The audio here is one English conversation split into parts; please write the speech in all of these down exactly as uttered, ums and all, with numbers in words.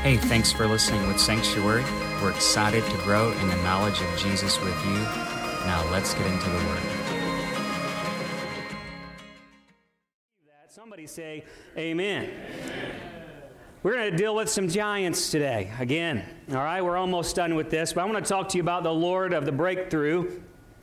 Hey, thanks for listening with Sanctuary. We're excited to grow in the knowledge of Jesus with you. Now let's get into the Word. Somebody say amen. Amen. We're going to deal with some giants today. Again, all right, we're almost done with this, but I want to talk to you about the Lord of the breakthrough.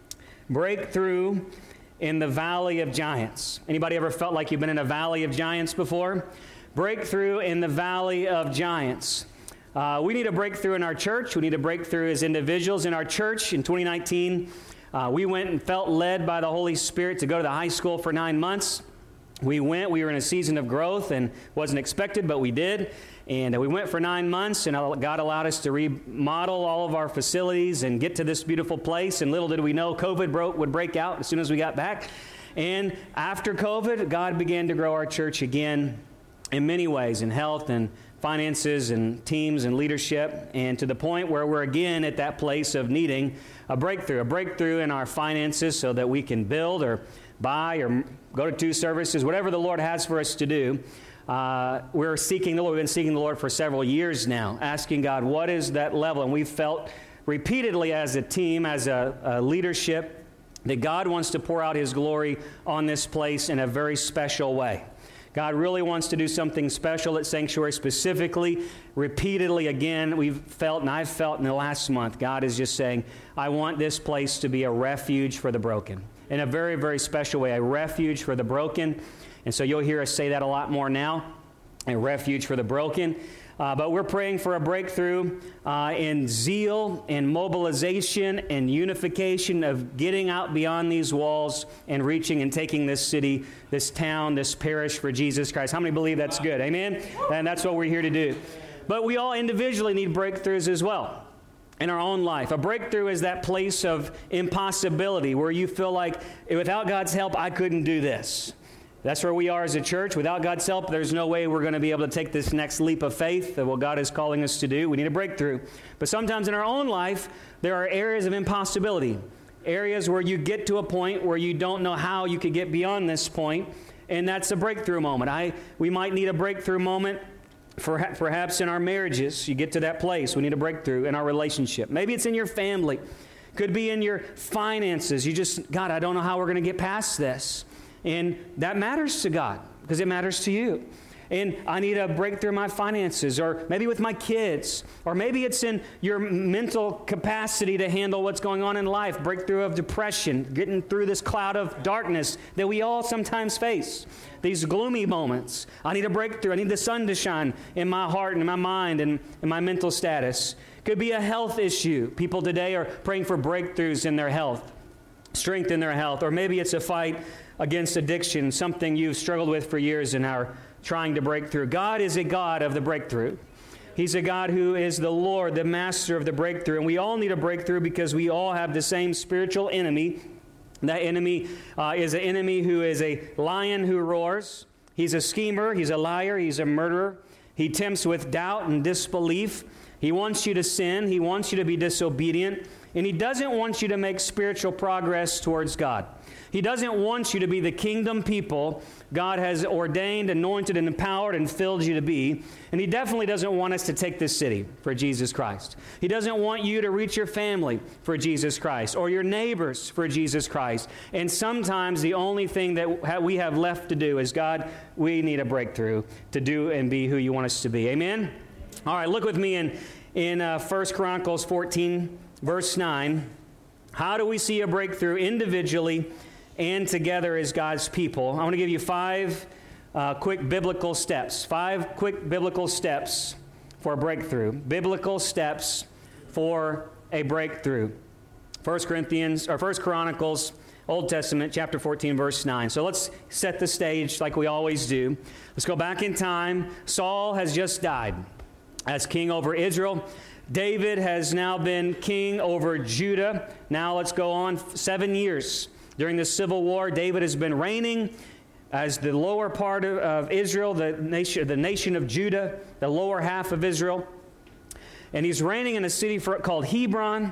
Breakthrough in the valley of giants. Anybody ever felt like you've been in a valley of giants before? Breakthrough in the valley of giants. Uh, we need a breakthrough in our church. We need a breakthrough as individuals in our church. In twenty nineteen, uh, we went and felt led by the Holy Spirit to go to the high school for nine months. We went, we were in a season of growth and wasn't expected, but we did. And we went for nine months, and God allowed us to remodel all of our facilities and get to this beautiful place. And little did we know, COVID broke, would break out as soon as we got back. And after COVID, God began to grow our church again in many ways, in health and finances and teams and leadership, and to the point where we're again at that place of needing a breakthrough, a breakthrough in our finances so that we can build or buy or go to two services, whatever the Lord has for us to do. Uh, we're seeking the Lord. We've been seeking the Lord for several years now, asking God, what is that level? And we've felt repeatedly as a team, as a, a leadership, that God wants to pour out His glory on this place in a very special way. God really wants to do something special at Sanctuary specifically. Repeatedly, again, we've felt, and I've felt in the last month, God is just saying, I want this place to be a refuge for the broken. In a very, very special way, a refuge for the broken. And so you'll hear us say that a lot more now, a refuge for the broken. Uh, but we're praying for a breakthrough uh, in zeal and mobilization and unification of getting out beyond these walls and reaching and taking this city, this town, this parish for Jesus Christ. How many believe that's good? Amen? And that's what we're here to do. But we all individually need breakthroughs as well in our own life. A breakthrough is that place of impossibility where you feel like, without God's help, I couldn't do this. That's where we are as a church. Without God's help, there's no way we're going to be able to take this next leap of faith that what God is calling us to do. We need a breakthrough. But sometimes in our own life, there are areas of impossibility, areas where you get to a point where you don't know how you could get beyond this point, and that's a breakthrough moment. I we might need a breakthrough moment for, perhaps in our marriages. You get to that place. We need a breakthrough in our relationship. Maybe it's in your family. Could be in your finances. You just, God, I don't know how we're going to get past this. And that matters to God because it matters to you. And I need a breakthrough in my finances, or maybe with my kids, or maybe it's in your mental capacity to handle what's going on in life, breakthrough of depression, getting through this cloud of darkness that we all sometimes face, these gloomy moments. I need a breakthrough. I need the sun to shine in my heart and in my mind and in my mental status. Could be a health issue. People today are praying for breakthroughs in their health, strength in their health, or maybe it's a fight against addiction, something you've struggled with for years and are trying to break through. God is a God of the breakthrough. He's a God who is the Lord, the master of the breakthrough. And we all need a breakthrough because we all have the same spiritual enemy. That enemy uh, is an enemy who is a lion who roars. He's a schemer. He's a liar. He's a murderer. He tempts with doubt and disbelief. He wants you to sin. He wants you to be disobedient. And he doesn't want you to make spiritual progress towards God. He doesn't want you to be the kingdom people God has ordained, anointed, and empowered and filled you to be. And he definitely doesn't want us to take this city for Jesus Christ. He doesn't want you to reach your family for Jesus Christ or your neighbors for Jesus Christ. And sometimes the only thing that we have left to do is, God, we need a breakthrough to do and be who you want us to be. Amen? All right, look with me in, in uh, First Chronicles fourteen, verse nine. How do we see a breakthrough individually and together as God's people? I want to give you five uh, quick biblical steps. Five quick biblical steps for a breakthrough. Biblical steps for a breakthrough. First Corinthians or First Chronicles, Old Testament, chapter fourteen, verse nine. So let's set the stage like we always do. Let's go back in time. Saul has just died as king over Israel. David has now been king over Judah. Now let's go on seven years. During the Civil War, David has been reigning as the lower part of, of Israel, the nation, the nation of Judah, the lower half of Israel. And he's reigning in a city for, called Hebron.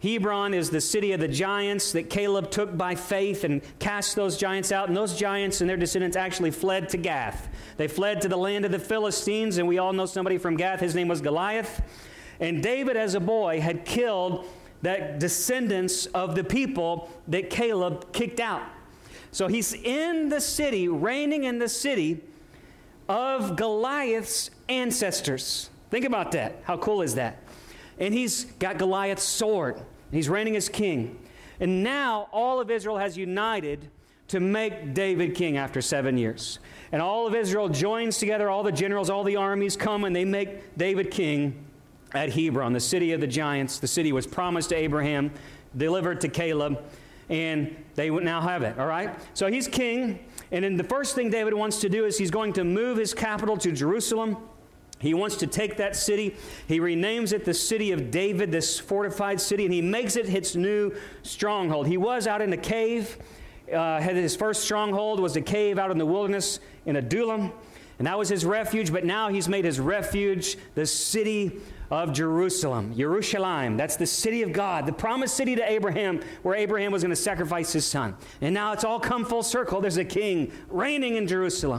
Hebron is the city of the giants that Caleb took by faith and cast those giants out. And those giants and their descendants actually fled to Gath. They fled to the land of the Philistines, and we all know somebody from Gath. His name was Goliath. And David, as a boy, had killed that descendants of the people that Caleb kicked out. So he's in the city, reigning in the city of Goliath's ancestors. Think about that. How cool is that? And he's got Goliath's sword. He's reigning as king. And now all of Israel has united to make David king after seven years. And all of Israel joins together, all the generals, all the armies come, and they make David king at Hebron, the city of the giants. The city was promised to Abraham, delivered to Caleb, and they now have it, all right? So he's king, and then the first thing David wants to do is he's going to move his capital to Jerusalem. He wants to take that city. He renames it the city of David, this fortified city, and he makes it his new stronghold. He was out in a cave. Uh, had his first stronghold was a cave out in the wilderness in Adullam, and that was his refuge, but now he's made his refuge the city of Jerusalem. Jerusalem, that's the city of God, the promised city to Abraham, where Abraham was going to sacrifice his son. And now it's all come full circle. There's a king reigning in Jerusalem.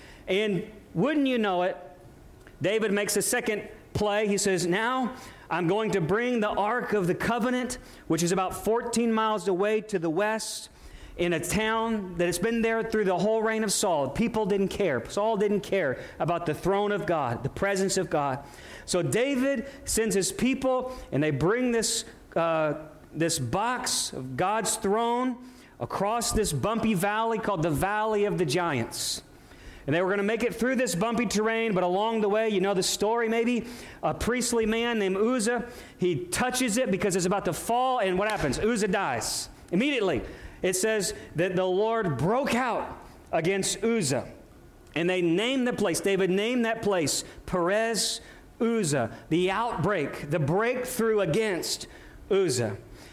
And wouldn't you know it, David makes a second play. He says, now I'm going to bring the Ark of the Covenant, which is about fourteen miles away to the west, in a town that has been there through the whole reign of Saul. People didn't care. Saul didn't care about the throne of God, the presence of God. So David sends his people, and they bring this, uh, this box of God's throne across this bumpy valley called the Valley of the Giants. And they were going to make it through this bumpy terrain, but along the way, you know the story maybe, a priestly man named Uzzah, he touches it because it's about to fall, and what happens? Uzzah dies. Immediately, it says that the Lord broke out against Uzzah. And they named the place, David named that place Perez Uzzah, the outbreak, the breakthrough against Uzzah.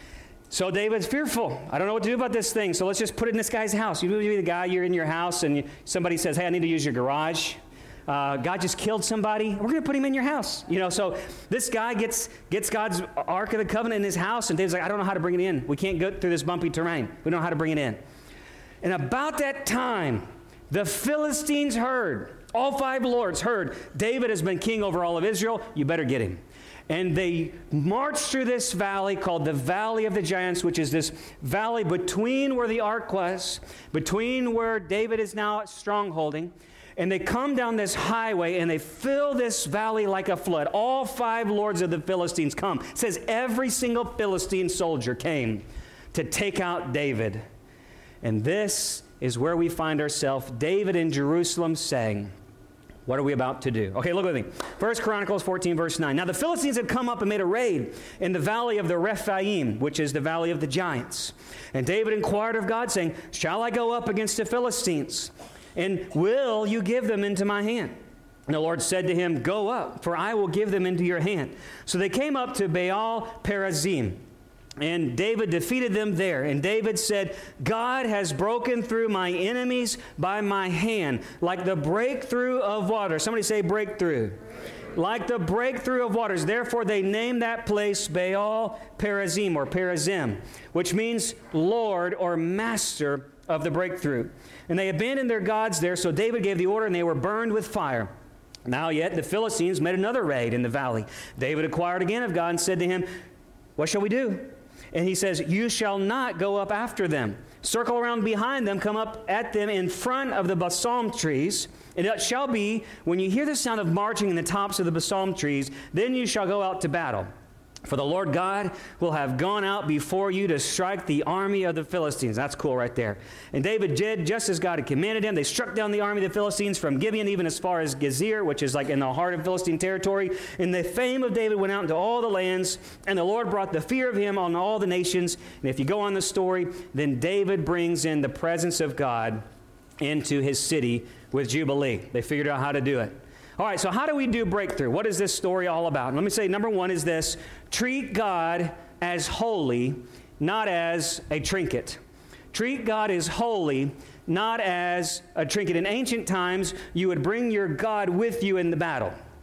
So David's fearful. I don't know what to do about this thing, so let's just put it in this guy's house. You be the guy, you're in your house, and you, somebody says, hey, I need to use your garage. Uh, God just killed somebody. We're going to put him in your house. You know, so this guy gets gets God's Ark of the Covenant in his house, and David's like, I don't know how to bring it in. We can't go through this bumpy terrain. We don't know how to bring it in. And about that time, the Philistines heard, all five lords heard, David has been king over all of Israel. You better get him. And they marched through this valley called the Valley of the Giants, which is this valley between where the ark was, between where David is now strongholding. And they come down this highway, and they fill this valley like a flood. All five lords of the Philistines come. It says every single Philistine soldier came to take out David. And this is where we find ourselves, David in Jerusalem saying, what are we about to do? Okay, look with me. First Chronicles fourteen, verse nine. Now the Philistines had come up and made a raid in the valley of the Rephaim, which is the valley of the giants. And David inquired of God, saying, shall I go up against the Philistines? And will you give them into my hand? And the Lord said to him, go up, for I will give them into your hand. So they came up to Baal Perazim. And David defeated them there. And David said, God has broken through my enemies by my hand, like the breakthrough of water. Somebody say breakthrough. breakthrough. Like the breakthrough of waters. Therefore they named that place Baal Perazim, or Perazim, which means Lord or Master of the breakthrough. And they abandoned their gods there, so David gave the order, and they were burned with fire. Now yet the Philistines made another raid in the valley. David inquired again of God and said to him, what shall we do? And he says, you shall not go up after them. Circle around behind them, come up at them in front of the balsam trees. And it shall be, when you hear the sound of marching in the tops of the balsam trees, then you shall go out to battle. For the Lord God will have gone out before you to strike the army of the Philistines. That's cool right there. And David did just as God had commanded him. They struck down the army of the Philistines from Gibeon even as far as Gezer, which is like in the heart of Philistine territory. And the fame of David went out into all the lands, and the Lord brought the fear of him on all the nations. And if you go on the story, then David brings in the presence of God into his city with Jubilee. They figured out how to do it. All right, so how do we do breakthrough? What is this story all about? Let me say, number one is this: treat God as holy, not as a trinket. Treat God as holy, not as a trinket. In ancient times, you would bring your God with you in the battle.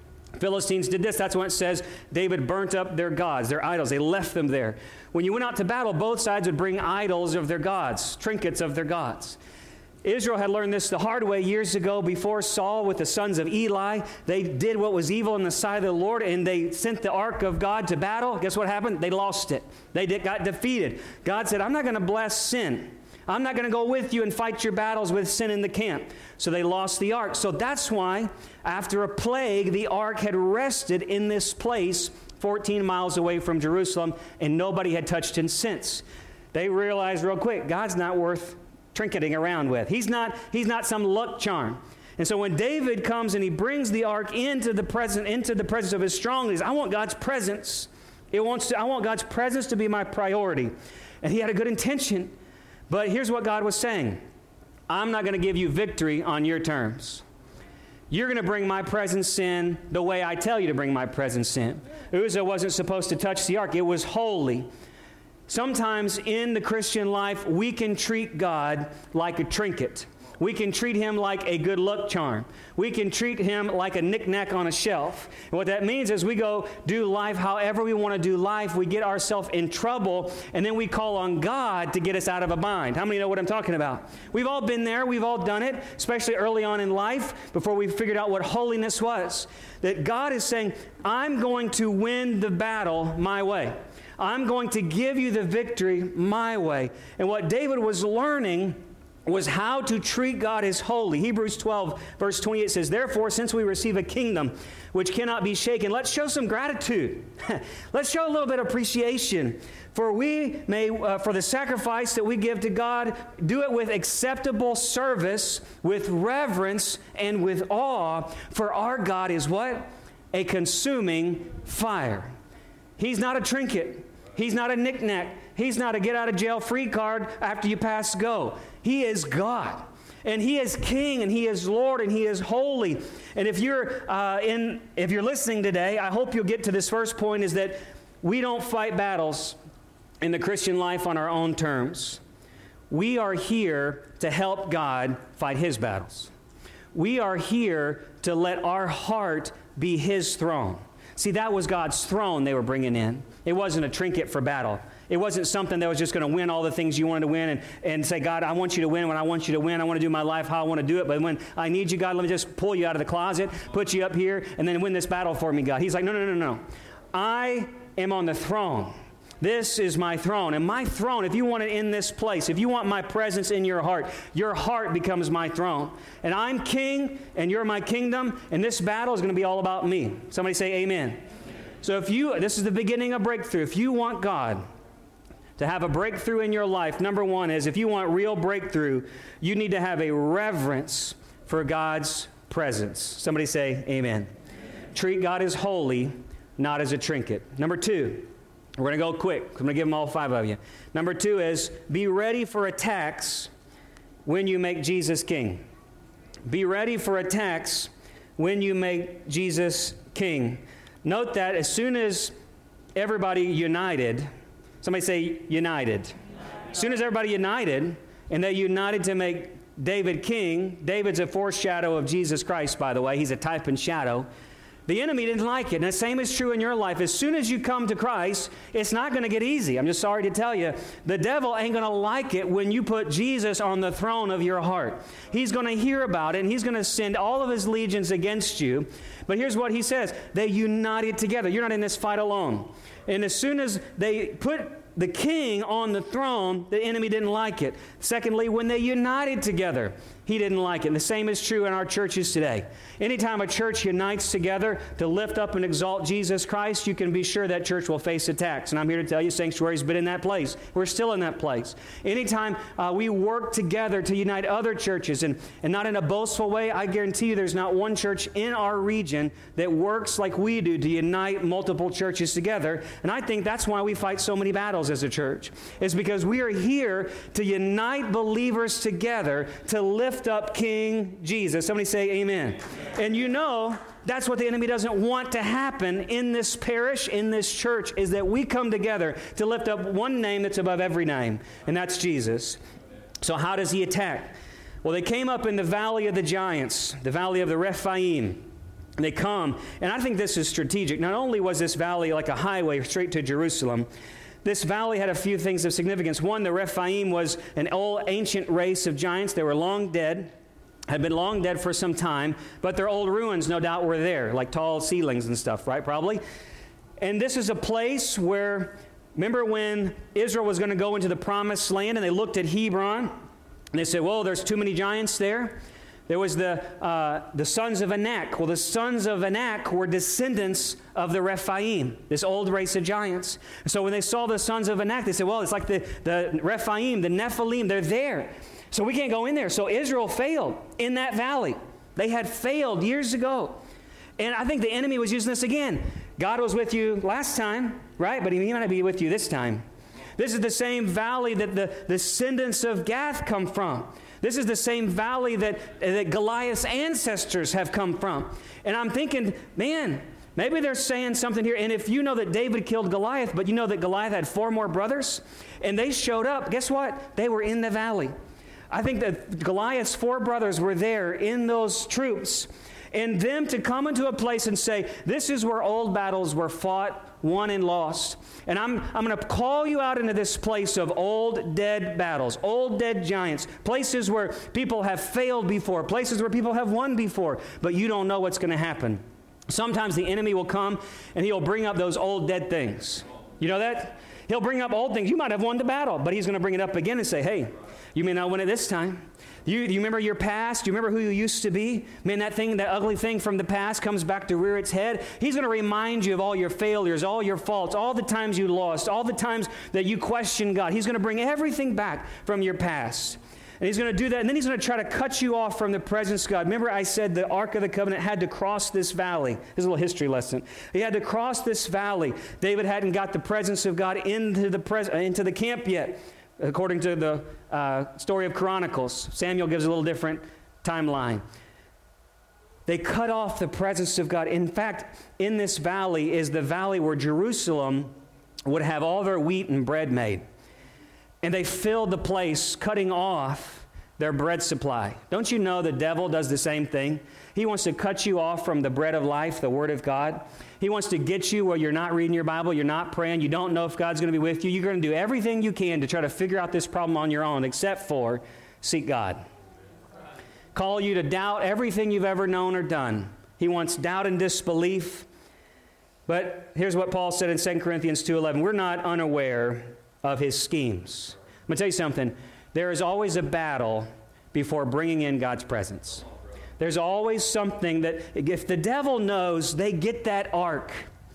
Philistines did this. That's when it says David burnt up their gods, their idols. They left them there. When you went out to battle, both sides would bring idols of their gods, trinkets of their gods. Israel had learned this the hard way years ago before Saul with the sons of Eli. They did what was evil in the sight of the Lord, and they sent the ark of God to battle. Guess what happened? They lost it. They did, got defeated. God said, I'm not going to bless sin. I'm not going to go with you and fight your battles with sin in the camp. So they lost the ark. So that's why after a plague, the ark had rested in this place fourteen miles away from Jerusalem, and nobody had touched it since. They realized real quick, God's not worth trinketing around with. He's not, he's not some luck charm. And so when David comes and he brings the ark into the presence, into the presence of his strong, he says, I want God's presence. It wants to, I want God's presence to be my priority. And he had a good intention. But here's what God was saying. I'm not going to give you victory on your terms. You're going to bring my presence in the way I tell you to bring my presence in. Uzzah wasn't supposed to touch the ark. It was holy. Sometimes in the Christian life, we can treat God like a trinket. We can treat him like a good luck charm. We can treat him like a knick-knack on a shelf. And what that means is we go do life however we want to do life. We get ourselves in trouble, and then we call on God to get us out of a bind. How many know what I'm talking about? We've all been there. We've all done it, especially early on in life before we figured out what holiness was. That God is saying, I'm going to win the battle my way. I'm going to give you the victory my way. And what David was learning was how to treat God as holy. Hebrews twelve, verse twenty-eight says, therefore, since we receive a kingdom which cannot be shaken, let's show some gratitude. Let's show a little bit of appreciation. For we may, uh, for the sacrifice that we give to God, do it with acceptable service, with reverence, and with awe. For our God is what? A consuming fire. He's not a trinket. He's not a knick-knack. He's not a get-out-of-jail-free card after you pass go. He is God. And he is King, and he is Lord, and he is holy. And if you're uh, in, if you're listening today, I hope you'll get to this first point, is that we don't fight battles in the Christian life on our own terms. We are here to help God fight his battles. We are here to let our heart be his throne. See, that was God's throne they were bringing in. It wasn't a trinket for battle. It wasn't something that was just going to win all the things you wanted to win and, and say, God, I want you to win when I want you to win. I want to do my life how I want to do it. But when I need you, God, let me just pull you out of the closet, put you up here, and then win this battle for me, God. He's like, no, no, no, no. I am on the throne. This is my throne. And my throne, if you want it in this place, if you want my presence in your heart, your heart becomes my throne. And I'm king, and you're my kingdom, and this battle is going to be all about me. Somebody say amen. Amen. So if you, this is the beginning of breakthrough. If you want God to have a breakthrough in your life, number one is, if you want real breakthrough, you need to have a reverence for God's presence. Somebody say amen. Amen. Treat God as holy, not as a trinket. Number two, we're going to go quick. I'm going to give them all five of you. Number two is, be ready for attacks when you make Jesus king. Be ready for attacks when you make Jesus king. Note that as soon as everybody united, somebody say united. As soon as everybody united, and they united to make David king, David's a foreshadow of Jesus Christ, by the way. He's a type and shadow. The enemy didn't like it. And the same is true in your life. As soon as you come to Christ, it's not going to get easy. I'm just sorry to tell you. The devil ain't going to like it when you put Jesus on the throne of your heart. He's going to hear about it, and he's going to send all of his legions against you. But here's what he says. They united together. You're not in this fight alone. And as soon as they put the king on the throne, the enemy didn't like it. Secondly, when they united together, he didn't like it. And the same is true in our churches today. Anytime a church unites together to lift up and exalt Jesus Christ, you can be sure that church will face attacks. And I'm here to tell you, Sanctuary's been in that place. We're still in that place. Anytime uh, we work together to unite other churches, and, and not in a boastful way, I guarantee you there's not one church in our region that works like we do to unite multiple churches together. And I think that's why we fight so many battles as a church. It's because we are here to unite believers together to lift up King Jesus. Somebody say amen. And you know, that's what the enemy doesn't want to happen in this parish, in this church, is that we come together to lift up one name that's above every name, and that's Jesus. So how does he attack? Well, they came up in the valley of the giants, the valley of the Rephaim. They come, and I think this is strategic. Not only was this valley like a highway straight to Jerusalem, this valley had a few things of significance. One, the Rephaim was an old ancient race of giants. They were long dead, had been long dead for some time, but their old ruins no doubt were there, like tall ceilings and stuff, right, probably. And this is a place where, remember when Israel was going to go into the promised land, and they looked at Hebron, and they said, well, there's too many giants there. There was the uh, the sons of Anak. Well, the sons of Anak were descendants of the Rephaim, this old race of giants. So when they saw the sons of Anak, they said, well, it's like the, the Rephaim, the Nephilim, they're there. So we can't go in there. So Israel failed in that valley. They had failed years ago. And I think the enemy was using this again. God was with you last time, right? But he may not be with you this time. This is the same valley that the descendants of Gath come from. This is the same valley that, that Goliath's ancestors have come from. And I'm thinking, man, maybe they're saying something here. And if you know that David killed Goliath, but you know that Goliath had four more brothers, and they showed up, guess what? They were in the valley. I think that Goliath's four brothers were there in those troops. And them to come into a place and say, this is where old battles were fought, won, and lost. And I'm, I'm going to call you out into this place of old, dead battles, old, dead giants, places where people have failed before, places where people have won before, but you don't know what's going to happen. Sometimes the enemy will come and he'll bring up those old, dead things. You know that? He'll bring up old things. You might have won the battle, but he's going to bring it up again and say, hey, you may not win it this time. You, you remember your past? Do you remember who you used to be? Man, that thing, that ugly thing from the past comes back to rear its head. He's going to remind you of all your failures, all your faults, all the times you lost, all the times that you questioned God. He's going to bring everything back from your past. And he's going to do that, and then he's going to try to cut you off from the presence of God. Remember I said the Ark of the Covenant had to cross this valley. This is a little history lesson. He had to cross this valley. David hadn't got the presence of God into the, pres- into the camp yet. According to the uh, story of Chronicles, Samuel gives a little different timeline. They cut off the presence of God. In fact, in this valley is the valley where Jerusalem would have all their wheat and bread made. And they filled the place, cutting off their bread supply. Don't you know the devil does the same thing? He wants to cut you off from the bread of life, the Word of God. He wants to get you where you're not reading your Bible, you're not praying, you don't know if God's going to be with you. You're going to do everything you can to try to figure out this problem on your own, except for seek God. Call you to doubt everything you've ever known or done. He wants doubt and disbelief. But here's what Paul said in Second Corinthians two eleven. We're not unaware of his schemes. I'm going to tell you something. There is always a battle before bringing in God's presence. There's always something that, if the devil knows they get that ark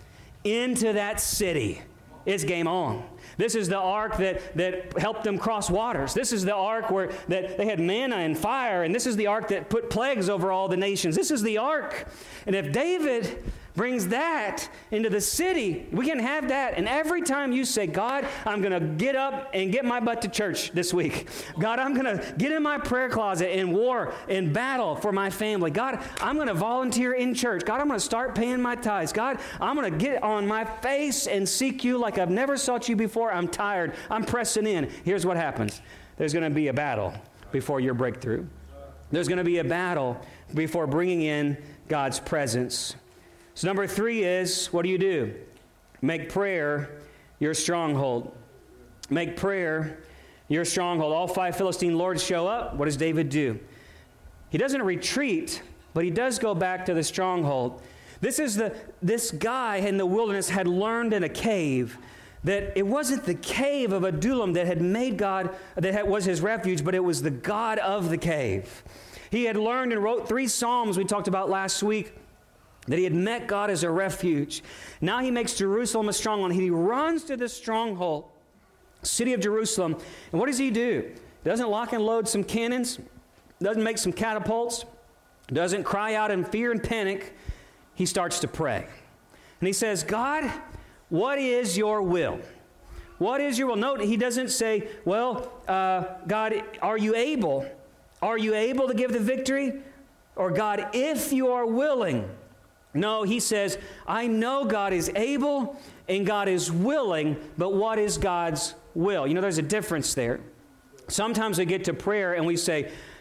into that city, it's game on. This is the ark that, that helped them cross waters. This is the ark where that they had manna and fire, and this is the ark that put plagues over all the nations. This is the ark. And if David brings that into the city, we can have that. And every time you say, God, I'm going to get up and get my butt to church this week. God, I'm going to get in my prayer closet and war and battle for my family. God, I'm going to volunteer in church. God, I'm going to start paying my tithes. God, I'm going to get on my face and seek you like I've never sought you before. I'm tired. I'm pressing in. Here's what happens. There's going to be a battle before your breakthrough. There's going to be a battle before bringing in God's presence. So number three is, what do you do? Make prayer your stronghold. Make prayer your stronghold. All five Philistine lords show up. What does David do? He doesn't retreat, but he does go back to the stronghold. This is the this guy in the wilderness had learned in a cave that it wasn't the cave of Adullam that had made God, that had, was his refuge, but it was the God of the cave. He had learned and wrote three Psalms we talked about last week, that he had met God as a refuge. Now he makes Jerusalem a stronghold. He runs to this stronghold, city of Jerusalem. And what does he do? Doesn't lock and load some cannons, doesn't make some catapults, doesn't cry out in fear and panic. He starts to pray. And he says, God, what is your will? What is your will? Note, he doesn't say, well, uh, God, are you able? Are you able to give the victory? Or God, if you are willing. No, he says, I know God is able and God is willing, but what is God's will? You know, there's a difference there. Sometimes we get to prayer and we say,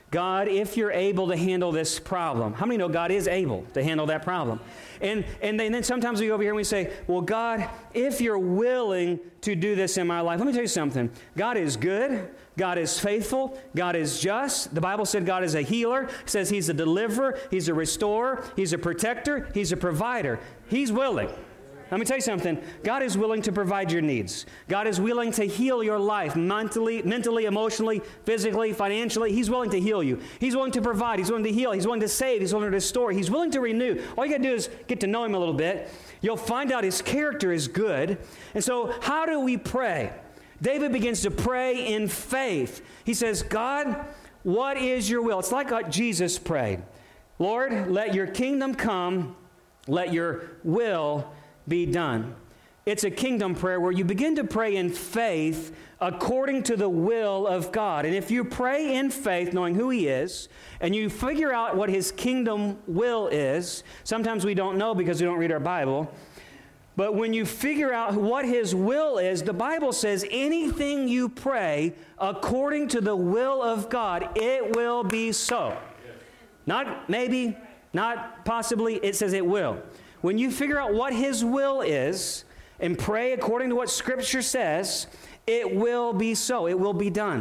God, if you're able to handle this problem. How many know God is able to handle that problem? And, and then sometimes we go over here and we say, well, God, if you're willing to do this in my life, let me tell you something. God is good. God is faithful. God is just. The Bible said God is a healer. It says He's a deliverer. He's a restorer. He's a protector. He's a provider. He's willing. Let me tell you something. God is willing to provide your needs. God is willing to heal your life mentally, mentally, emotionally, physically, financially. He's willing to heal you. He's willing to provide. He's willing to heal. He's willing to save. He's willing to restore. He's willing to renew. All you got to do is get to know Him a little bit. You'll find out His character is good. And so how do we pray? David begins to pray in faith. He says, God, what is your will? It's like what Jesus prayed. Lord, let your kingdom come. Let your will be done. It's a kingdom prayer where you begin to pray in faith according to the will of God. And if you pray in faith, knowing who He is, and you figure out what His kingdom will is, sometimes we don't know because we don't read our Bible, but when you figure out what His will is, the Bible says anything you pray according to the will of God, it will be so. Not maybe, not possibly, it says it will. When you figure out what His will is and pray according to what Scripture says, it will be so. It will be done.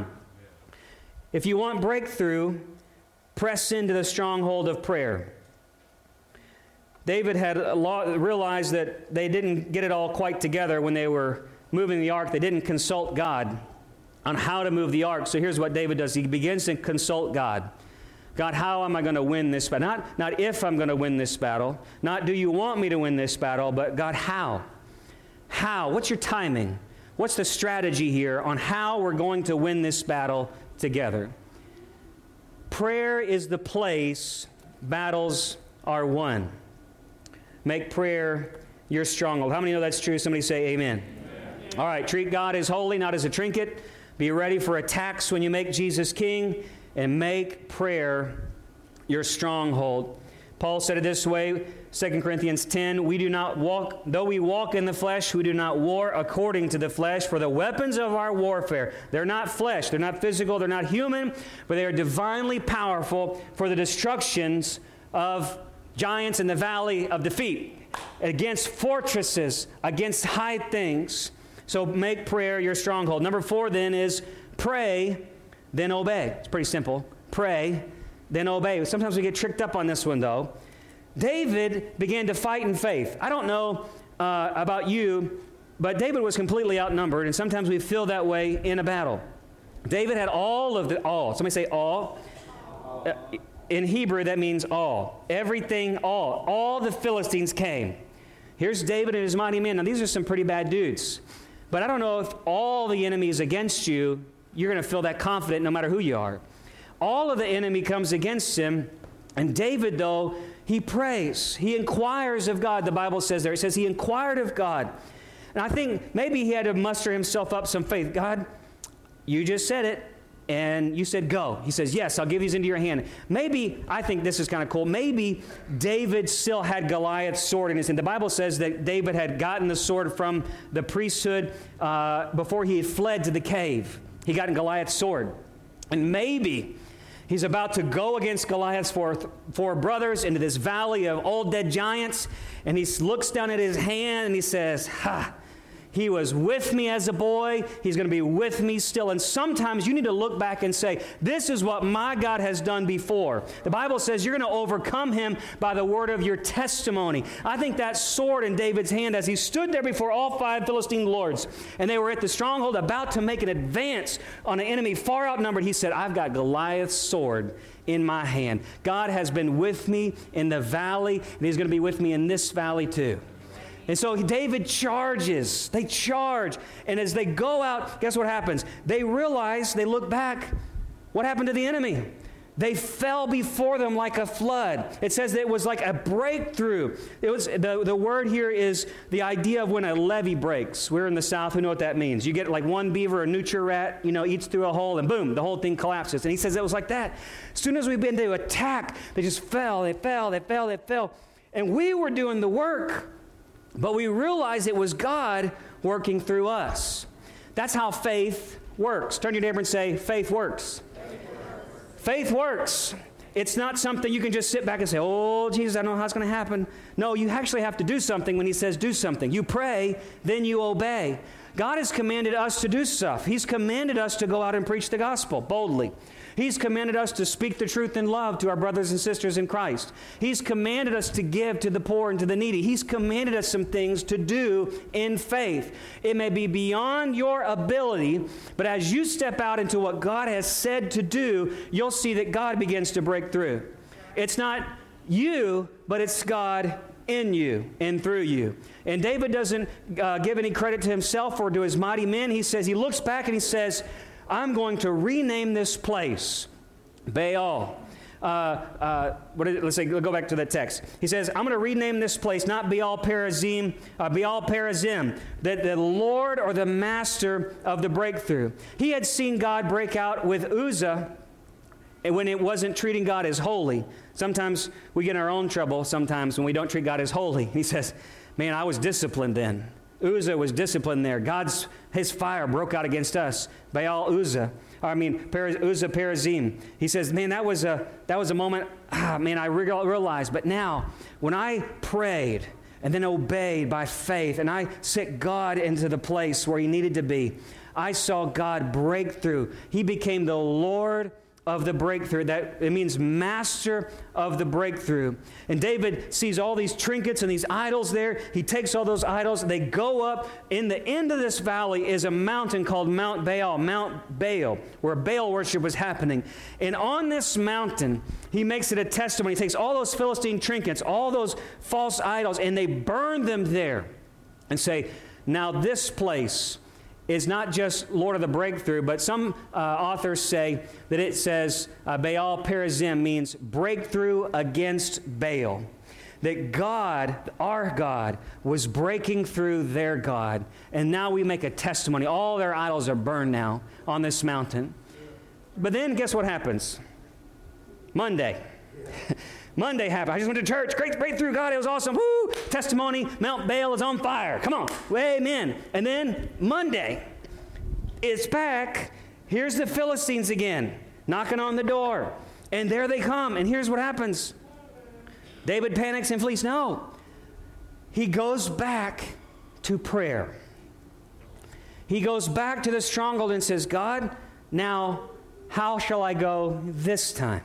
If you want breakthrough, press into the stronghold of prayer. David had realized that they didn't get it all quite together when they were moving the ark. They didn't consult God on how to move the ark. So here's what David does. He begins to consult God. God, how am I going to win this battle? Not, not if I'm going to win this battle. Not do you want me to win this battle, but God, how? How? What's your timing? What's the strategy here on how we're going to win this battle together? Prayer is the place battles are won. Make prayer your stronghold. How many know that's true? Somebody say amen. Amen. All right, treat God as holy, not as a trinket. Be ready for attacks when you make Jesus king. And make prayer your stronghold. Paul said it this way, Second Corinthians ten, we do not walk, though we walk in the flesh, we do not war according to the flesh, for the weapons of our warfare, they're not flesh, they're not physical, they're not human, but they are divinely powerful for the destructions of giants in the valley of defeat, against fortresses, against high things. So make prayer your stronghold. Number four then is pray, then obey. It's pretty simple. Pray, then obey. Sometimes we get tricked up on this one, though. David began to fight in faith. I don't know uh, about you, but David was completely outnumbered, and sometimes we feel that way in a battle. David had all of the, all. Somebody say all. Uh, in Hebrew, that means all. Everything, all. All the Philistines came. Here's David and his mighty men. Now, these are some pretty bad dudes. But I don't know if all the enemy is against you, you're going to feel that confident no matter who you are. All of the enemy comes against him. And David, though, he prays. He inquires of God, the Bible says there. It says he inquired of God. And I think maybe he had to muster himself up some faith. God, you just said it, and you said go. He says, yes, I'll give these into your hand. Maybe, I think this is kind of cool, maybe David still had Goliath's sword in his hand. The Bible says that David had gotten the sword from the priesthood uh, before he had fled to the cave. He got Goliath's sword. And maybe he's about to go against Goliath's four, four brothers into this valley of old dead giants. And he looks down at his hand and he says, ha, he was with me as a boy. He's going to be with me still. And sometimes you need to look back and say, this is what my God has done before. The Bible says you're going to overcome him by the word of your testimony. I think that sword in David's hand as he stood there before all five Philistine lords, and they were at the stronghold about to make an advance on an enemy far outnumbered, he said, I've got Goliath's sword in my hand. God has been with me in the valley, and he's going to be with me in this valley too. And so David charges. They charge. And as they go out, guess what happens? They realize, they look back, what happened to the enemy? They fell before them like a flood. It says that it was like a breakthrough. It was the, the word here is the idea of when a levee breaks. We're in the South. We know what that means. You get like one beaver, a nutria rat, you know, eats through a hole, and boom, the whole thing collapses. And he says it was like that. As soon as we began to attack, they just fell, they fell, they fell, they fell. And we were doing the work. But we realized it was God working through us. That's how faith works. Turn to your neighbor and say, faith works. Faith works. Faith works. It's not something you can just sit back and say, oh, Jesus, I don't know how it's going to happen. No, you actually have to do something when he says do something. You pray, then you obey. God has commanded us to do stuff. He's commanded us to go out and preach the gospel boldly. He's commanded us to speak the truth in love to our brothers and sisters in Christ. He's commanded us to give to the poor and to the needy. He's commanded us some things to do in faith. It may be beyond your ability, but as you step out into what God has said to do, you'll see that God begins to break through. It's not you, but it's God in you and through you. And David doesn't uh, give any credit to himself or to his mighty men. He says, he looks back and he says, I'm going to rename this place Baal. Uh, uh, what is it? Let's say, go back to that text. He says, I'm going to rename this place not Baal Perazim, uh, Baal Perazim, that the Lord or the master of the breakthrough. He had seen God break out with Uzzah when it wasn't treating God as holy. Sometimes we get in our own trouble sometimes when we don't treat God as holy. He says, man, I was disciplined then. Uzzah was disciplined there. God's, his fire broke out against us. Baal Uzzah, I mean, Uzzah Perazim. He says, man, that was a, that was a moment, ah, man, I realized. But now, when I prayed and then obeyed by faith, and I set God into the place where he needed to be, I saw God break through. He became the Lord of the breakthrough. That it means master of the breakthrough. And David sees all these trinkets and these idols there. He takes all those idols. They go up. In the end of this valley is a mountain called Mount Baal, Mount Baal, where Baal worship was happening. And on this mountain, he makes it a testimony. He takes all those Philistine trinkets, all those false idols, and they burn them there and say, now this place is not just Lord of the breakthrough, but some uh, authors say that it says uh, Baal Perazim means breakthrough against Baal. That God, our God, was breaking through their God. And now we make a testimony. All their idols are burned now on this mountain. But then guess what happens? Monday. Monday happened. I just went to church. Great breakthrough, God. It was awesome. Woo! Testimony. Mount Baal is on fire. Come on. Amen. And then Monday, it's back. Here's the Philistines again, knocking on the door. And there they come. And here's what happens. David panics and flees. No. He goes back to prayer. He goes back to the stronghold and says, God, now how shall I go this time?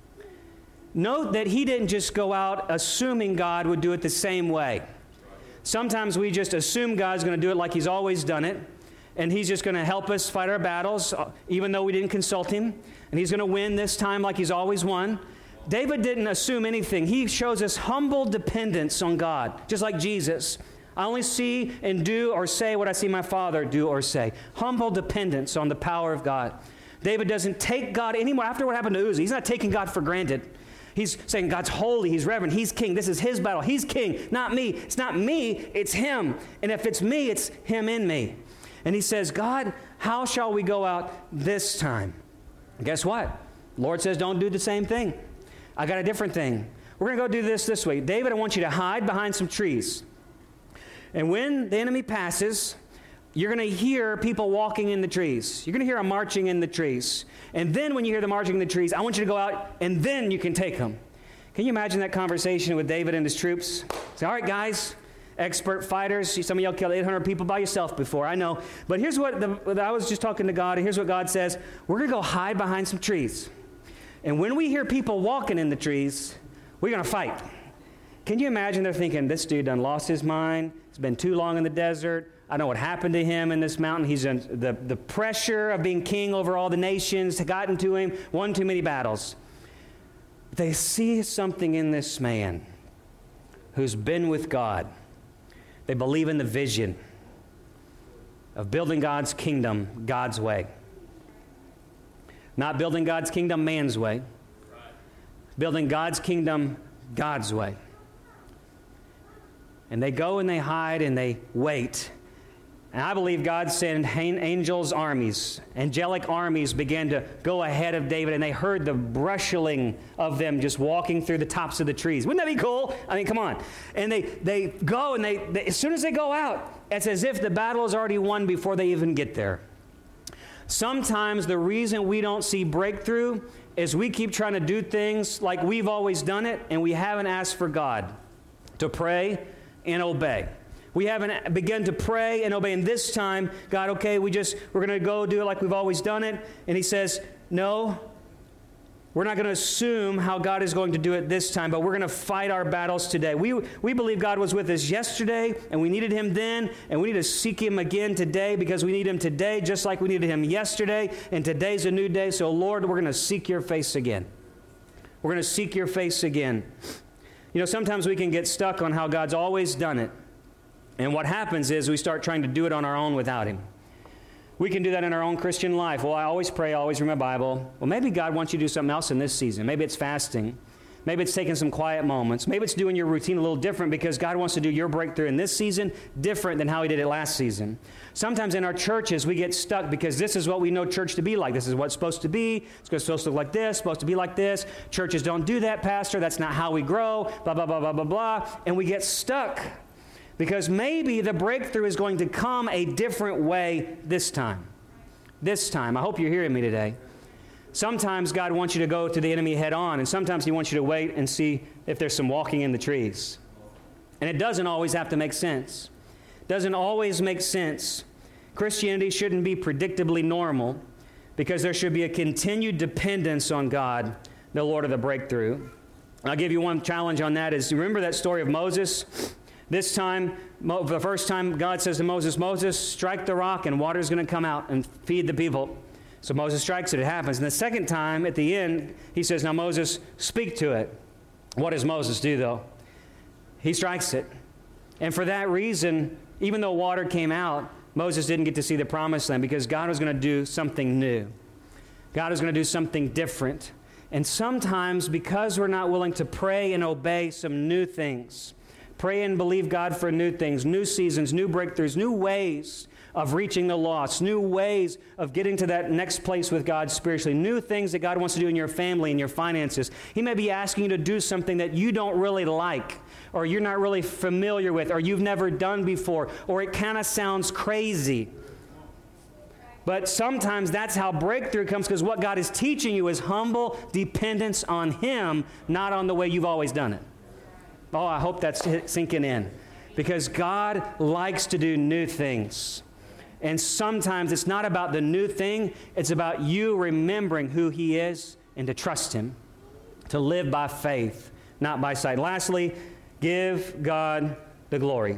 Note that he didn't just go out assuming God would do it the same way. Sometimes we just assume God's going to do it like he's always done it, and he's just going to help us fight our battles, even though we didn't consult him, and he's going to win this time like he's always won. David didn't assume anything. He shows us humble dependence on God, just like Jesus. I only see and do or say what I see my Father do or say. Humble dependence on the power of God. David doesn't take God anymore. After what happened to Uzzah, he's not taking God for granted. He's saying God's holy, he's reverend, he's king. This is his battle. He's king, not me. It's not me, it's him. And if it's me, it's him in me. And he says, God, how shall we go out this time? And guess what? The Lord says, don't do the same thing. I got a different thing. We're going to go do this this way. David, I want you to hide behind some trees. And when the enemy passes, you're going to hear people walking in the trees. You're going to hear them marching in the trees. And then when you hear them marching in the trees, I want you to go out, and then you can take them. Can you imagine that conversation with David and his troops? Say, all right, guys, expert fighters. Some of y'all killed eight hundred people by yourself before, I know. But here's what, the, I was just talking to God, and here's what God says. We're going to go hide behind some trees. And when we hear people walking in the trees, we're going to fight. Can you imagine they're thinking, this dude done lost his mind. It's been too long in the desert. I know what happened to him in this mountain. He's in the, the pressure of being king over all the nations had gotten to him, won too many battles. They see something in this man who's been with God. They believe in the vision of building God's kingdom God's way. Not building God's kingdom man's way. Building God's kingdom God's way. And they go and they hide and they wait. And I believe God sent angels' armies, angelic armies began to go ahead of David, and they heard the brushing of them just walking through the tops of the trees. Wouldn't that be cool? I mean, come on. And they, they go, and they, they as soon as they go out, it's as if the battle is already won before they even get there. Sometimes the reason we don't see breakthrough is we keep trying to do things like we've always done it, and we haven't asked for God to pray and obey. We haven't begun to pray and obey. And this time, God, okay, we just, we're going to go do it like we've always done it. And he says, no, we're not going to assume how God is going to do it this time, but we're going to fight our battles today. We, we believe God was with us yesterday, and we needed him then, and we need to seek him again today because we need him today just like we needed him yesterday, and today's a new day. So, Lord, we're going to seek your face again. We're going to seek your face again. You know, sometimes we can get stuck on how God's always done it. And what happens is we start trying to do it on our own without him. We can do that in our own Christian life. Well, I always pray, I always read my Bible. Well, maybe God wants you to do something else in this season. Maybe it's fasting. Maybe it's taking some quiet moments. Maybe it's doing your routine a little different because God wants to do your breakthrough in this season different than how he did it last season. Sometimes in our churches, we get stuck because this is what we know church to be like. This is what it's supposed to be. It's supposed to look like this, supposed to be like this. Churches don't do that, Pastor. That's not how we grow, blah, blah, blah, blah, blah, blah. And we get stuck. Because maybe the breakthrough is going to come a different way this time. This time. I hope you're hearing me today. Sometimes God wants you to go to the enemy head on, and sometimes he wants you to wait and see if there's some walking in the trees. And it doesn't always have to make sense. It doesn't always make sense. Christianity shouldn't be predictably normal because there should be a continued dependence on God, the Lord of the breakthrough. I'll give you one challenge on that is, remember that story of Moses? This time, Mo- the first time God says to Moses, Moses, strike the rock and water's going to come out and feed the people. So Moses strikes it, it happens. And the second time, at the end, he says, now Moses, speak to it. What does Moses do though? He strikes it. And for that reason, even though water came out, Moses didn't get to see the promised land because God was going to do something new. God was going to do something different. And sometimes, because we're not willing to pray and obey some new things, pray and believe God for new things, new seasons, new breakthroughs, new ways of reaching the lost, new ways of getting to that next place with God spiritually, new things that God wants to do in your family and your finances. He may be asking you to do something that you don't really like, or you're not really familiar with, or you've never done before, or it kind of sounds crazy. But sometimes that's how breakthrough comes, because what God is teaching you is humble dependence on him, not on the way you've always done it. Oh, I hope that's sinking in. Because God likes to do new things. And sometimes it's not about the new thing. It's about you remembering who he is and to trust him. To live by faith, not by sight. Lastly, give God the glory.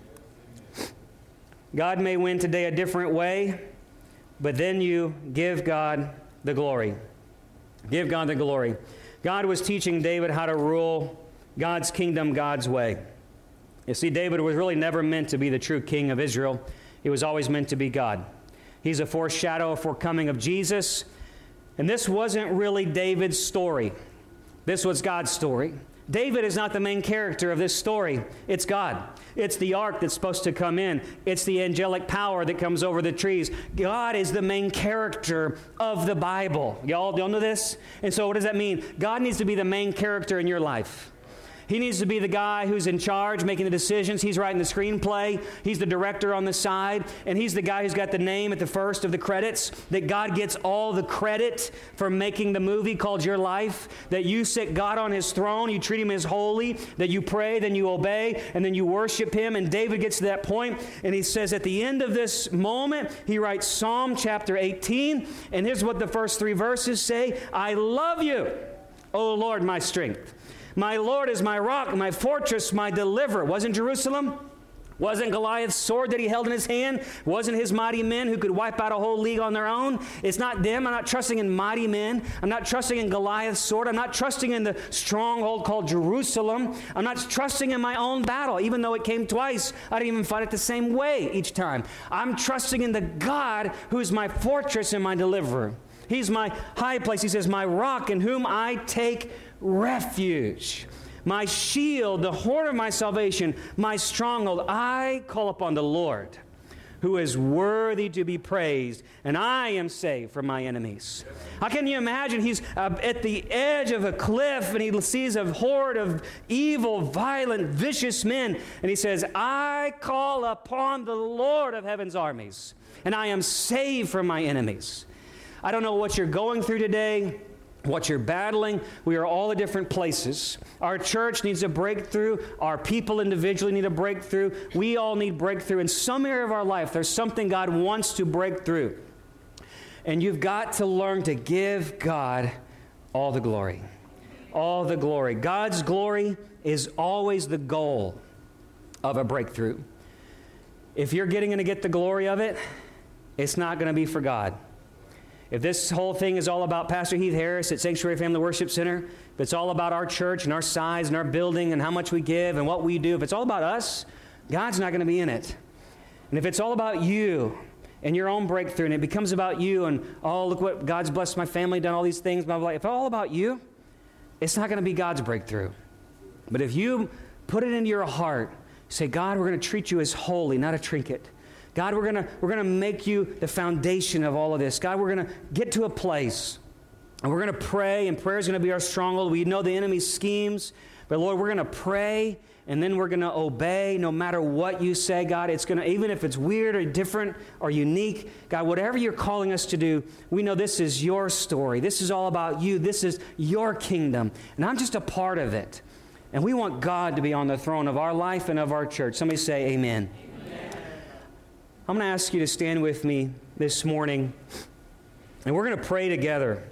God may win today a different way, but then you give God the glory. Give God the glory. God was teaching David how to rule God's kingdom, God's way. You see, David was really never meant to be the true king of Israel. He was always meant to be God. He's a foreshadow, a forecoming of Jesus. And this wasn't really David's story. This was God's story. David is not the main character of this story. It's God. It's the ark that's supposed to come in. It's the angelic power that comes over the trees. God is the main character of the Bible. Y'all don't know this? And so what does that mean? God needs to be the main character in your life. He needs to be the guy who's in charge, making the decisions. He's writing the screenplay. He's the director on the side. And he's the guy who's got the name at the first of the credits. That God gets all the credit for making the movie called Your Life. That you sit God on his throne. You treat him as holy. That you pray, then you obey, and then you worship him. And David gets to that point, and he says at the end of this moment, he writes Psalm chapter eighteen. And here's what the first three verses say. I love you, O Lord, my strength. My Lord is my rock, my fortress, my deliverer. Wasn't Jerusalem? Wasn't Goliath's sword that he held in his hand? Wasn't his mighty men who could wipe out a whole league on their own? It's not them. I'm not trusting in mighty men. I'm not trusting in Goliath's sword. I'm not trusting in the stronghold called Jerusalem. I'm not trusting in my own battle. Even though it came twice, I didn't even fight it the same way each time. I'm trusting in the God who is my fortress and my deliverer. He's my high place. He says, my rock in whom I take refuge, my shield, the horn of my salvation, my stronghold. I call upon the Lord, who is worthy to be praised, and I am saved from my enemies. How can you imagine? He's uh, at the edge of a cliff, and he sees a horde of evil, violent, vicious men, and he says, I call upon the Lord of heaven's armies, and I am saved from my enemies. I don't know what you're going through today. what you're battling. We are all at different places. Our church needs a breakthrough. Our people individually need a breakthrough. We all need breakthrough. In some area of our life, there's something God wants to break through. And you've got to learn to give God all the glory. All the glory. God's glory is always the goal of a breakthrough. If you're getting going to get the glory of it, it's not going to be for God. If this whole thing is all about Pastor Heath Harris at Sanctuary Family Worship Center, if it's all about our church and our size and our building and how much we give and what we do, if it's all about us, God's not going to be in it. And if it's all about you and your own breakthrough and it becomes about you and, oh, look what God's blessed my family, done all these things, blah, blah, blah. If it's all about you, it's not going to be God's breakthrough. But if you put it into your heart, say, God, we're going to treat you as holy, not a trinket. God, we're going to we're going to make you the foundation of all of this. God, we're going to get to a place, and we're going to pray, and prayer is going to be our stronghold. We know the enemy's schemes, but Lord, we're going to pray, and then we're going to obey no matter what you say, God. It's going to, even if it's weird or different or unique, God, whatever you're calling us to do, we know this is your story. This is all about you. This is your kingdom, and I'm just a part of it. And we want God to be on the throne of our life and of our church. Somebody say amen. I'm going to ask you to stand with me this morning, and we're going to pray together.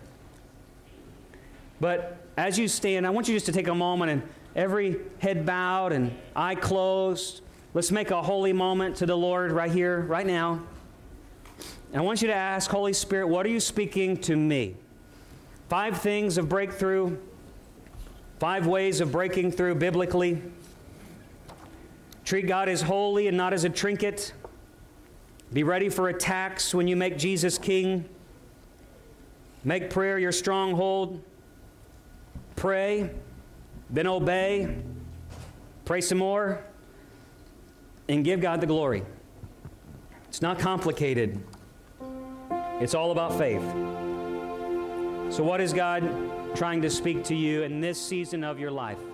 But as you stand, I want you just to take a moment and every head bowed and eye closed. Let's make a holy moment to the Lord right here, right now. And I want you to ask, Holy Spirit, what are you speaking to me? Five things of breakthrough, five ways of breaking through biblically. Treat God as holy and not as a trinket. Be ready for attacks when you make Jesus king. Make prayer your stronghold. Pray, then obey. Pray some more, and give God the glory. It's not complicated. It's all about faith. So what is God trying to speak to you in this season of your life?